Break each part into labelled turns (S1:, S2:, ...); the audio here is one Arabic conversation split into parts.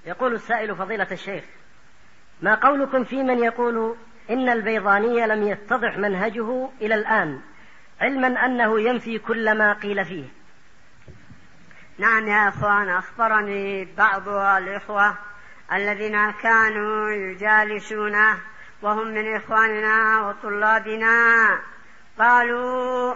S1: يقول السائل: فضيلة الشيخ، ما قولكم في من يقول إن البيضاني لم يتضح منهجه إلى الآن، علما أنه ينفي كل ما قيل فيه؟
S2: نعم يا أخوان، أخبرني بعض الإخوة الذين كانوا يجالسونه وهم من إخواننا وطلابنا، قالوا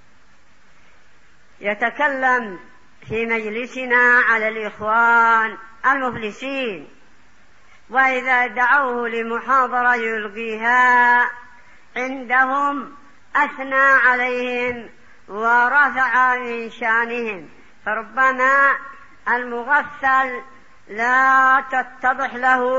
S2: يتكلم في مجلسنا على الإخوان المفلسين، وإذا دعوه لمحاضرة يلقيها عندهم أثنى عليهم ورفع من شانهم، فربما المغفل لا يتضح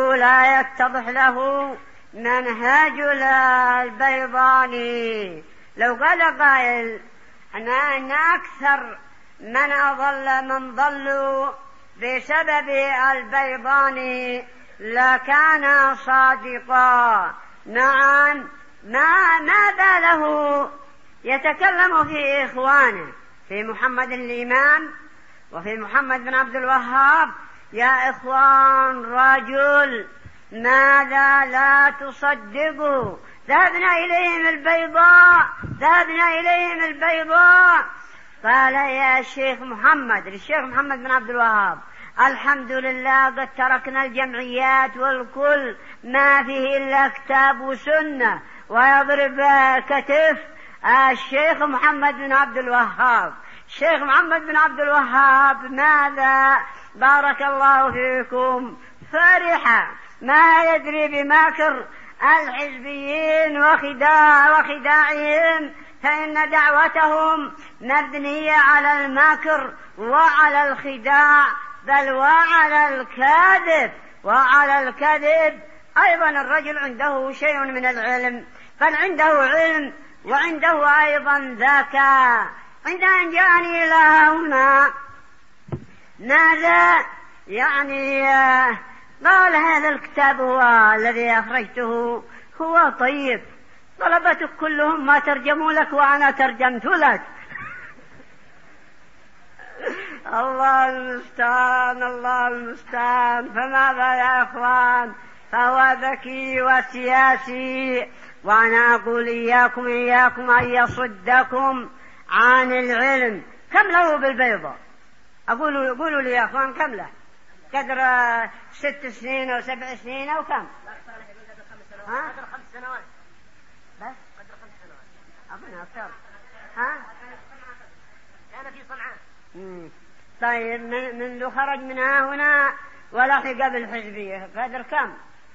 S2: له منهج البيضاني. لو قال قائل أن أكثر من ضلوا بسبب البيضاني لكان صادقا. نعم، ما باله يتكلم في إخوانه، في محمد الإمام وفي محمد بن عبد الوهاب. يا إخوان، رجل ماذا لا تصدقوا، ذهبنا إليهم البيضاء. قال يا شيخ محمد للشيخ محمد بن عبد الوهاب: الحمد لله قد تركنا الجمعيات والكل ما فيه إلا كتاب وسنة، ويضرب كتف الشيخ محمد بن عبد الوهاب. الشيخ محمد بن عبد الوهاب ماذا؟ بارك الله فيكم، فرح، ما يدري بمكر الحزبيين وخداعهم، فإن دعوتهم مبنية على المكر وعلى الخداع، بل وعلى الكذب. أيضا الرجل عنده شيء من العلم، بل عنده علم وعنده أيضا ذكاء. عند أن جاءني إلى هنا ماذا يعني قال: هذا الكتاب هو الذي أخرجته، هو طيب، طلبتك كلهم ما ترجموا لك وأنا ترجمت لك. الله المستعان. فماذا يا أخوان؟ فهو ذكي وسياسي، وأنا أقول إياكم أن يصدكم عن العلم. كم له بالبيضة؟ قولوا لي يا أخوان، كم له؟ قدر 6 سنين أو 7 سنين أو كم؟
S1: قدر 5 سنوات
S2: بس.
S1: قدر 5 سنوات
S2: أظن أكثر.
S1: كان في صنعاء.
S2: طيب، منذ خرج من هنا ولحق بالحزبية قدر كم؟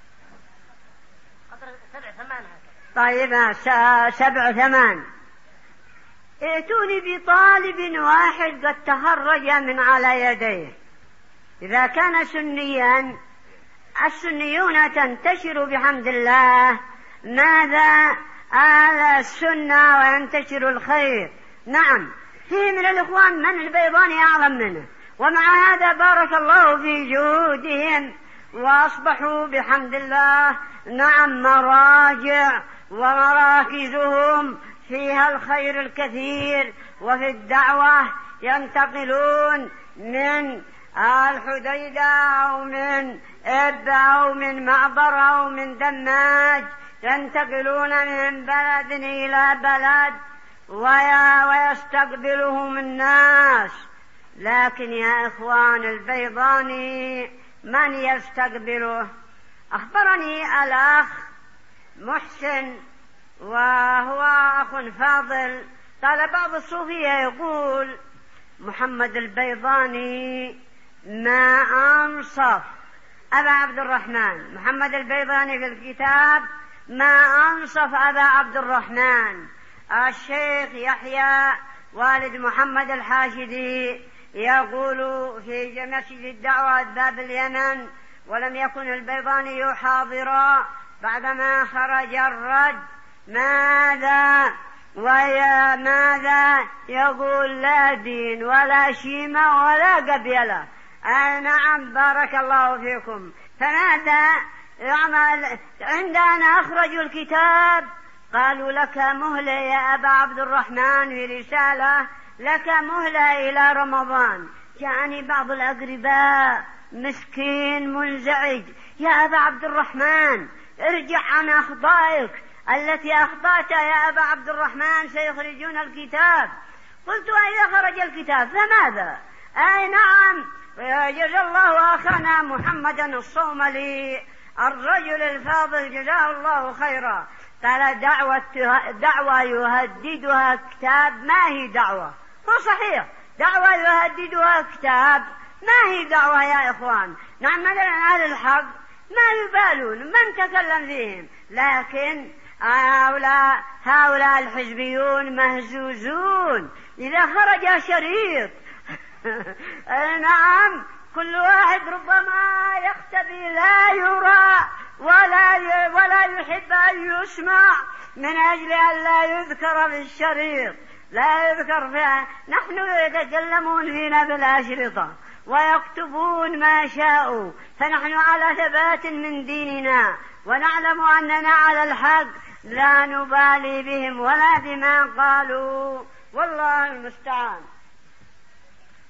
S1: قدر 7-8.
S2: طيب، 7-8. ائتوني بطالب واحد قد تخرج من على يديه. إذا كان سنيا، السنيون تنتشر بحمد الله ماذا؟ السنة، وينتشر الخير. نعم، فيه من الإخوان من البيضاني أعظم منه، ومع هذا بارك الله في جهودهم وأصبحوا بحمد الله نعم مراجع، ومراكزهم فيها الخير الكثير. وفي الدعوة ينتقلون من الحديدة أو من إب أو من معبر أو من دماج، ينتقلون من بلد إلى بلد ويستقبلهم الناس. لكن يا إخوان، البيضاني من يستقبله؟ أخبرني الأخ محسن، وهو أخ فاضل، قال بعض الصوفية يقول: محمد البيضاني ما أنصف أبا عبد الرحمن. محمد البيضاني في الكتاب ما أنصف أبا عبد الرحمن. الشيخ يحيى والد محمد الحاشدي يقول في مسجد الدعوة باب اليمن: ولم يكن البيضاني حاضرا بعدما خرج الرد. ماذا يقول؟ لا دين ولا شيمة ولا قبيلة. نعم، بارك الله فيكم. فماذا يعمل؟ عندنا أخرجوا الكتاب قالوا: لك مهلة يا أبا عبد الرحمن، في رسالة: لك مهلة إلى رمضان. جاءني بعض الأقرباء مسكين منزعج. يا أبا عبد الرحمن ارجع عن أخطائك التي أخطأتها يا أبا عبد الرحمن، سيخرجون الكتاب. قلت وإذا خرج الكتاب فماذا؟ أي نعم، جزا الله أخانا محمدا الصوملي الرجل الفاضل جزاه الله خيرا، قال دعوة يهددها كتاب ما هي دعوة. هو صحيح، دعوة يهددها كتاب ما هي دعوة يا إخوان. نعم مثلا أهل الحق ما يبالون من تكلم فيهم، لكن هؤلاء الحزبيون مهزوزون إذا خرج شريط نعم كل واحد ربما يختبي لا يرى ولا يحب أن يسمع من أجل أن لا يذكر في الشريط، لا يذكر فيها. نحن يتكلمون فينا بالأشرطة ويكتبون ما شاءوا، فنحن على ثبات من ديننا ونعلم أننا على الحق، لا نبالي بهم ولا بما قالوا، والله المستعان.